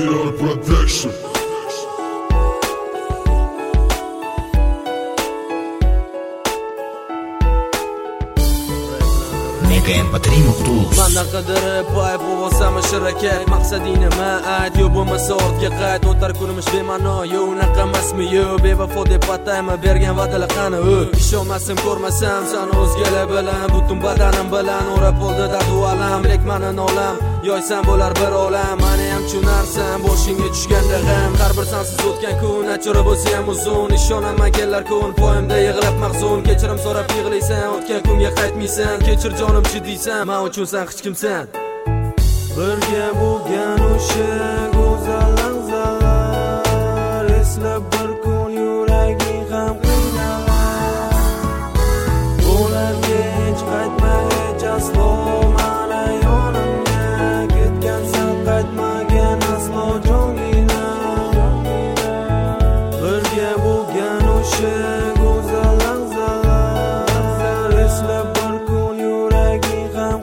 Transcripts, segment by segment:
Dior Production. Mega MP3 Muhtuz. Manda qidirib boy bo'lsam shirakat maqsading nima ayt yo bo'lmasa ortga qayt o'tar kunimiz bema'no yo unaqa emasmi yo bevafo deb ataymi bergan va'dalar qani ishonmasam ko'rmasam sani o'zgalar bilan butun badanim bilan o'rab oldi dardu alam lek mani nolam yoysan bo'lar bir olam mani ham tushunarsan boshingga tushganda g'am har bir sansiz o'tgan kun achora bo'lsa ham uzun ishonaman kelar kun poyimda yig'lab mahzun kechirim so'rab yig'laysan o'tgan kunga qaytmaysan kechir jonim deysan men uchun sen hech kimsan birga bo'lgan o'sha go'zal lahzalar eslab bir kun yuraging ham qiynalar bo'larga hech qaytma hech aslo mana yonimga ketgansan qaytmagan aslo jongina birga bo'lgan o'sha go'zal lahzalar eslab bir kun yuraging ham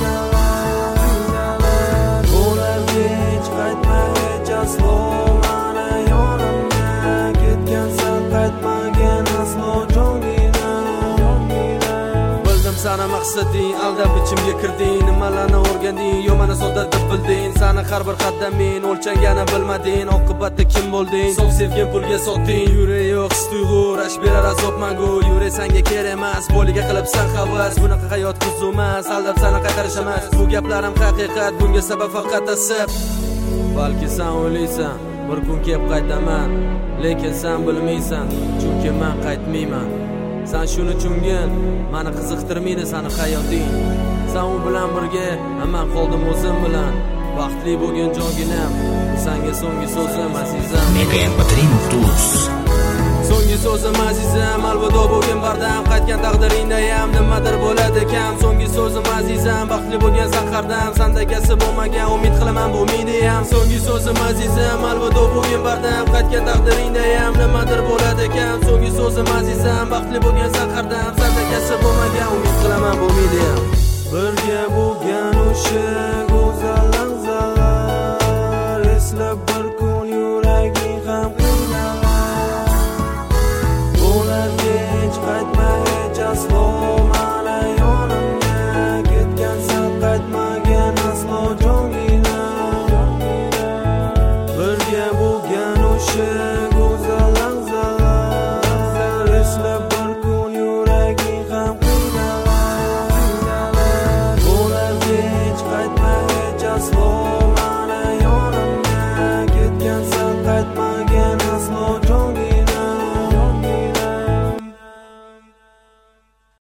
qiynalar bo'larga hech qaytma hech aslo mana yonimga ketgansan qaytmagan aslo jongina bildim sana maqsading aldab ichimga kirding nimalarni o'rganding yo mana sodda deb bilding sani har bir qadaming o'lchangani bilmading oqibatda kim bo'lding sof sevgin pulga sotding yurak yo'q his tuyg'u rash berar azob mangu yurak senga kerak emas boliga qilibsan havas bunaqa hayot qiziq emas aldab sani qaytarish emas bu gaplarim haqiqat bunga sabab faqat asab balki sen o'ylaysan bir kun kelib qaytaman lekin sen bilmaysan chunki men qaytmayman sen shuni tushungin meni qiziqtirmaydi sani hayoting sen u bilan birga men qoldim o'zim bilan baxtli bo'lgan jonginam senga so'nggi so'zim azizam Mega MP3 Muhtuz. so'nggi so'zim azizam alvido bo'lgin bardam qaytgan taqdiringda ham nimadir bo'ladi kam so'nggi so'zim azizam baxtli bo'lgan sahardan sandagasi bo'lmagan umid qilaman bo'lmaydi ham so'nggi so'zim azizam alvido bo'lgin bardam qaytgan taqdiringda ham nimadir bo'ladi kam so'nggi so'zim azizam baxtli bo'lgan sahardan sandagasi bo'lmagan umid qilaman bo'lmaydi ham birga bo'lgan o'sha go'zal lahzalar eslab bir kun yuraging ham qiynalar bo'larga hech qaytma